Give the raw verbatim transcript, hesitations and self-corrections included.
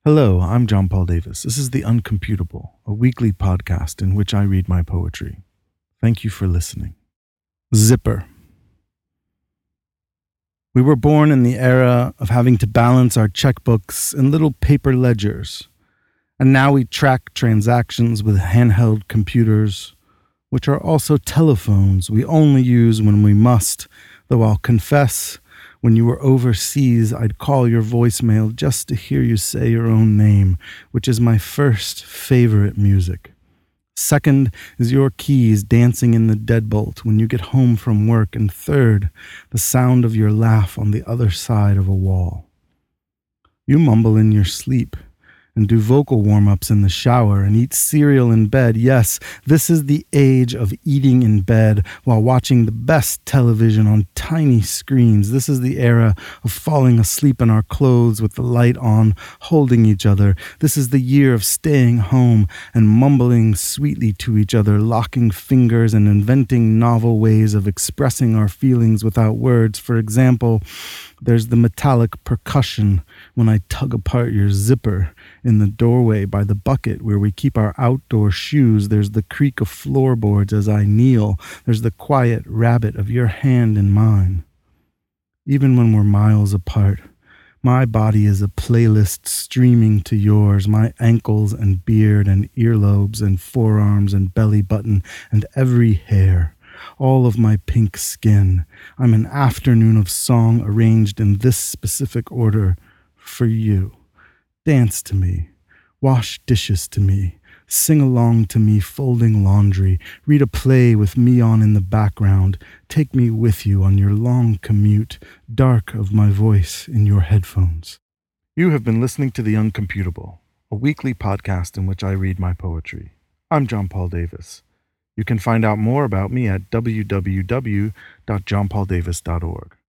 Hello, I'm John Paul Davis. This is The Uncomputable, a weekly podcast in which I read my poetry. Thank you for listening. Zipper. We were born in the era of having to balance our checkbooks in little paper ledgers, and now we track transactions with handheld computers, which are also telephones we only use when we must, though I'll confess, when you were overseas, I'd call your voicemail just to hear you say your own name, which is my first favorite music. Second is your keys dancing in the deadbolt when you get home from work. And third, the sound of your laugh on the other side of a wall. You mumble in your sleep and do vocal warm-ups in the shower and eat cereal in bed. Yes, this is the age of eating in bed while watching the best television on tiny screens. This is the era of falling asleep in our clothes with the light on, holding each other. This is the year of staying home and mumbling sweetly to each other, locking fingers and inventing novel ways of expressing our feelings without words. For example, there's the metallic percussion when I tug apart your zipper in the doorway by the bucket where we keep our outdoor shoes. There's the creak of floorboards as I kneel. There's the quiet rabbit of your hand in mine. Even when we're miles apart, my body is a playlist streaming to yours, my ankles and beard and earlobes and forearms and belly button and every hair. All of my pink skin. I'm an afternoon of song arranged in this specific order for you. Dance to me, wash dishes to me, sing along to me folding laundry, read a play with me on in the background, take me with you on your long commute, dark of my voice in your headphones. You have been listening to The Uncomputable, a weekly podcast in which I read my poetry. I'm John Paul Davis. You can find out more about me at w w w dot john paul davis dot org.